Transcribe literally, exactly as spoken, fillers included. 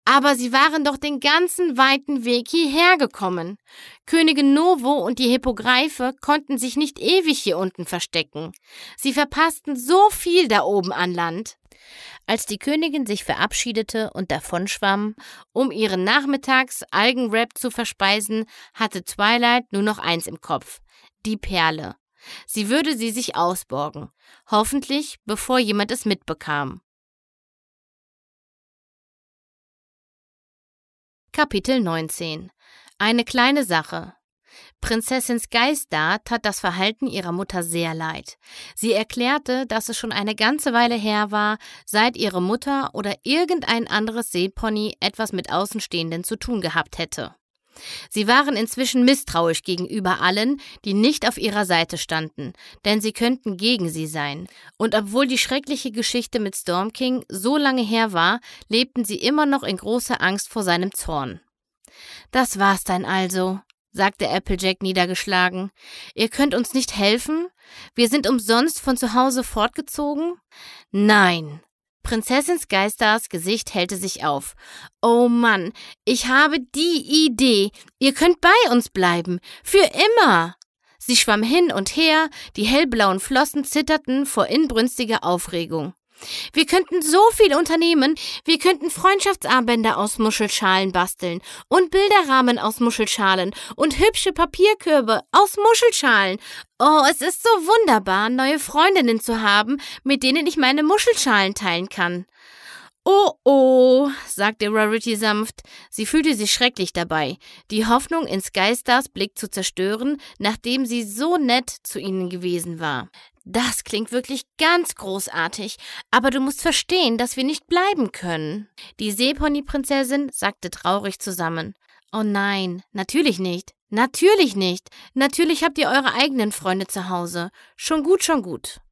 Aber sie waren doch den ganzen weiten Weg hierher gekommen. Königin Novo und die Hippogreife konnten sich nicht ewig hier unten verstecken. Sie verpassten so viel da oben an Land. Als die Königin sich verabschiedete und davonschwamm, um ihren Nachmittags-Algenwrap zu verspeisen, hatte Twilight nur noch eins im Kopf: die Perle. Sie würde sie sich ausborgen. Hoffentlich, bevor jemand es mitbekam. Kapitel neunzehn. Eine kleine Sache. Prinzessin Skystar tat das Verhalten ihrer Mutter sehr leid. Sie erklärte, dass es schon eine ganze Weile her war, seit ihre Mutter oder irgendein anderes Seepony etwas mit Außenstehenden zu tun gehabt hätte. Sie waren inzwischen misstrauisch gegenüber allen, die nicht auf ihrer Seite standen, denn sie könnten gegen sie sein. Und obwohl die schreckliche Geschichte mit Storm King so lange her war, lebten sie immer noch in großer Angst vor seinem Zorn. »Das war's dann also«, sagte Applejack niedergeschlagen. »Ihr könnt uns nicht helfen? Wir sind umsonst von zu Hause fortgezogen?« »Nein.« Prinzessin Skystars Gesicht hellte sich auf. »Oh Mann, ich habe die Idee. Ihr könnt bei uns bleiben. Für immer!« Sie schwamm hin und her, die hellblauen Flossen zitterten vor inbrünstiger Aufregung. »Wir könnten so viel unternehmen. Wir könnten Freundschaftsarmbänder aus Muschelschalen basteln und Bilderrahmen aus Muschelschalen und hübsche Papierkörbe aus Muschelschalen. Oh, es ist so wunderbar, neue Freundinnen zu haben, mit denen ich meine Muschelschalen teilen kann.« »Oh, oh«, sagte Rarity sanft. Sie fühlte sich schrecklich dabei, die Hoffnung in Skystars Blick zu zerstören, nachdem sie so nett zu ihnen gewesen war. »Das klingt wirklich ganz großartig, aber du musst verstehen, dass wir nicht bleiben können.« Die Seepony-Prinzessin sackte traurig zusammen. »Oh nein, natürlich nicht, natürlich nicht. Natürlich habt ihr eure eigenen Freunde zu Hause. Schon gut, schon gut.«